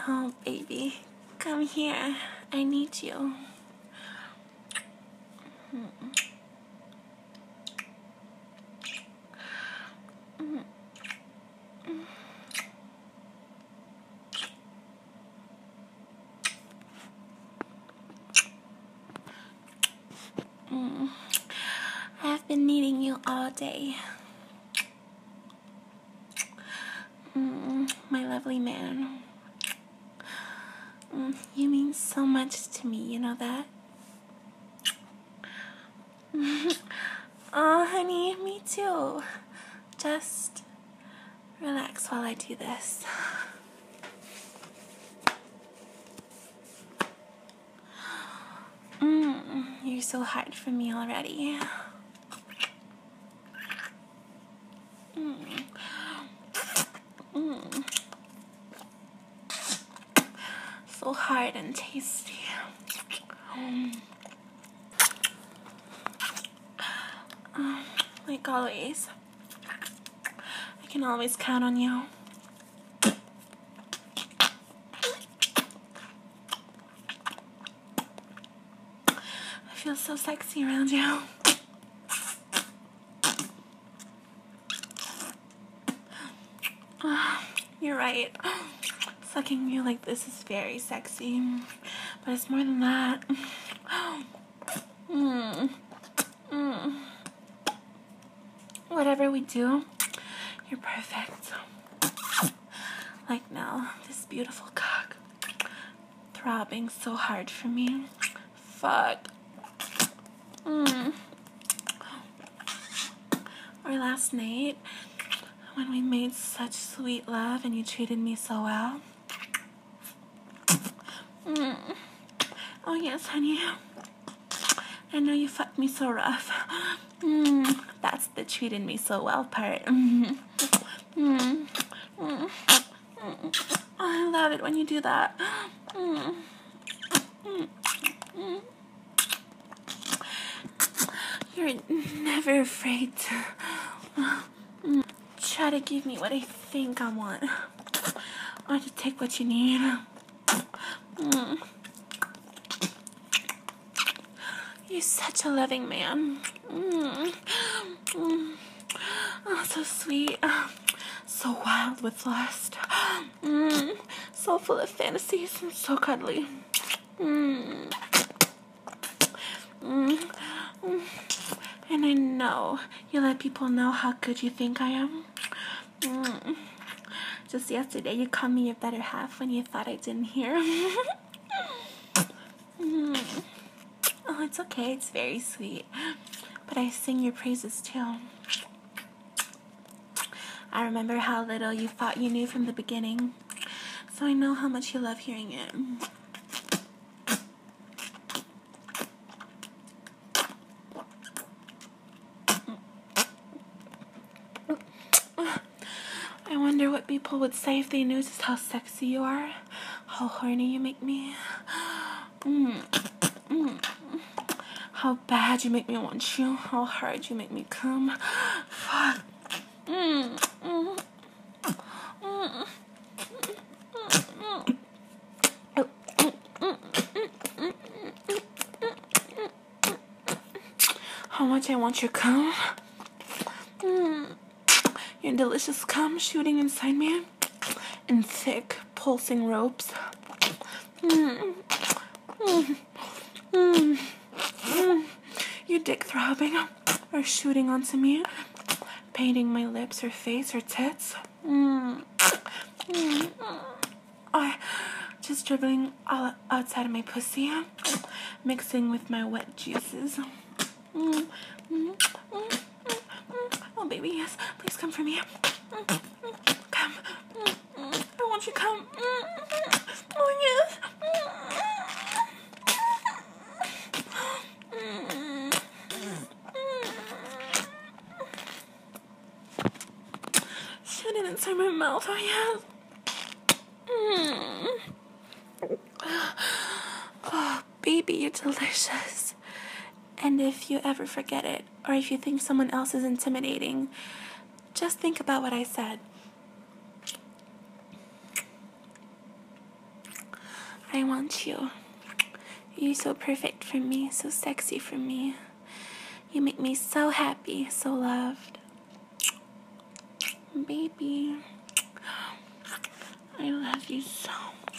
Oh, baby, come here. I need you. I've been needing you all day. My lovely man. You mean so much to me, you know that? Oh, honey, me too. Just relax while I do this. You're so hard for me already. So hard and tasty. Like always, I can always count on you. I feel so sexy around you. You're right. Sucking you like this is very sexy. But it's more than that. Whatever we do, you're perfect. Like now, this beautiful cock throbbing so hard for me. Fuck. Or last night, when we made such sweet love and you treated me so well. Oh yes, honey. I know you fucked me so rough. That's the treated me so well part. I love it when you do that. You're never afraid to try to give me what I think I want, or to take what you need. You're such a loving man. Oh, so sweet. So wild with lust. So full of fantasies and so cuddly. And I know you let people know how good you think I am. Just yesterday you called me your better half when you thought I didn't hear. Oh, it's okay. It's very sweet. But I sing your praises too. I remember how little you thought you knew from the beginning. So I know how much you love hearing it. I wonder what people would say if they knew just how sexy you are. How horny you make me. How bad you make me want you. How hard you make me come. Fuck. How much I want your cum. Your delicious cum shooting inside me in thick, pulsing ropes. Your dick throbbing or shooting onto me, painting my lips or face or tits. Just dribbling all outside of my pussy, mixing with my wet juices. Oh, baby, yes. Please come for me. Come. I want you to come. Oh, yes. Shut it inside my mouth. Oh, yes. Oh, baby, you're delicious. And if you ever forget it, or if you think someone else is intimidating, just think about what I said. I want you. You're so perfect for me, so sexy for me. You make me so happy, so loved. Baby, I love you so